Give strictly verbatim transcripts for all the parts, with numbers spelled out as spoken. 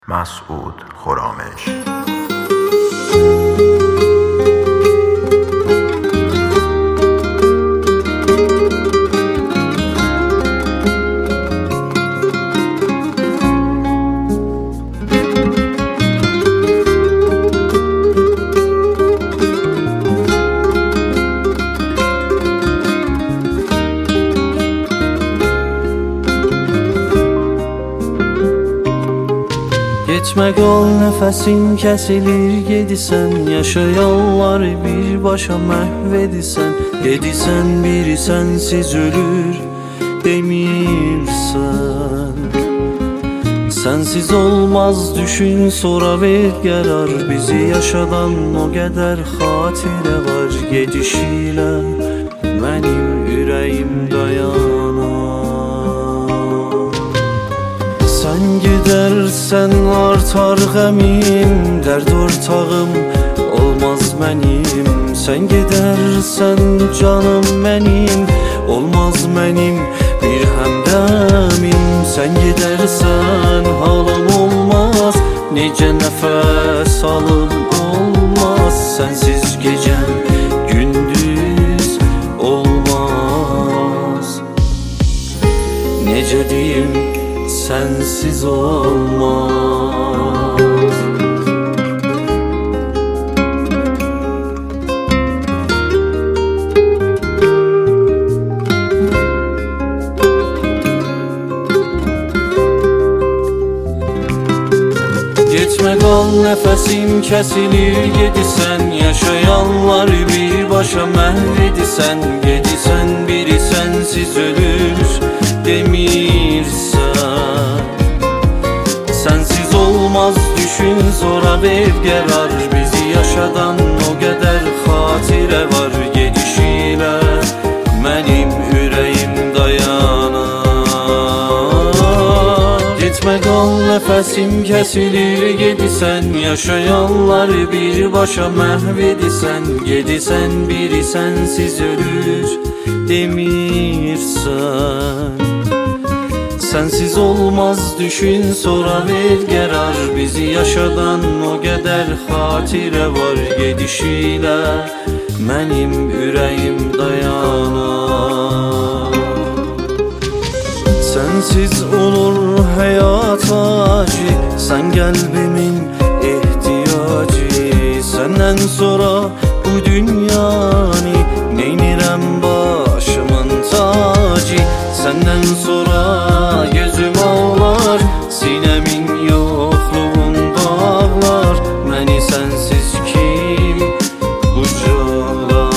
مسعود خرامش. Geçme qal nəfəsin kəsilir gedisən, yaşayanlar birbaşa məhv edisən. Gedisən biri sənsiz ölür demirsən. Sənsiz olmaz düşün sonra ver qərar, bizi yaşadan o qədər xatirə var. Gedişilə mənim ürəyim dayanar. Sən gedərsən artar qəmim, dərd ortağım olmaz mənim. Sən gedərsən canım mənim, olmaz mənim bir həmdəmim. Sən gedərsən halım olmaz, necə nəfəs alım olmaz. Sənsiz gecəm gündüz olmaz. Necə deyim sensiz olmaz. Geçme qal nəfəsim kəsilir gedisən, yaşayanlar birbaşa məhv edisən. Gedisən biri sənsiz ölür demirsən. Sensiz olmaz düşün sonra ver qərar, bizi yaşadan o qədər xatirə var. Gedişilə mənim ürəyim dayanar. Getmə qal nəfəsim kəsilir gedisən, yaşayanlar birbaşa məhv edisən. Gedisən biri sənsiz ölür demirsən. Sensiz olmaz düşün sonra ver qərar, bizi yaşadan o qədər xatirə var. Gedişilə mənim ürəyim dayanar. Sensiz olur həyat acı, sən qəlbimin ehtiyacı. Səndən sonra bu dünyanı neynirəm başımın tacı. Səndən sonra gözüm ağlar, sinəmin yoxluğunda ağlar. Məni sənsiz kim qucaqlar?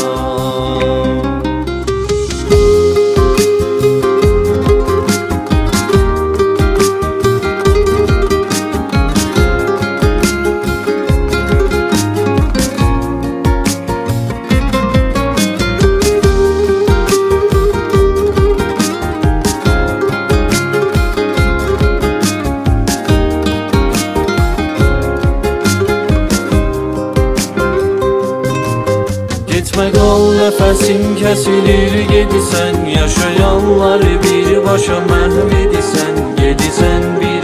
Getmə qal nəfəsim kəsilir gedisən, yaşayanlar birbaşa məhv edisən. Gedisən bir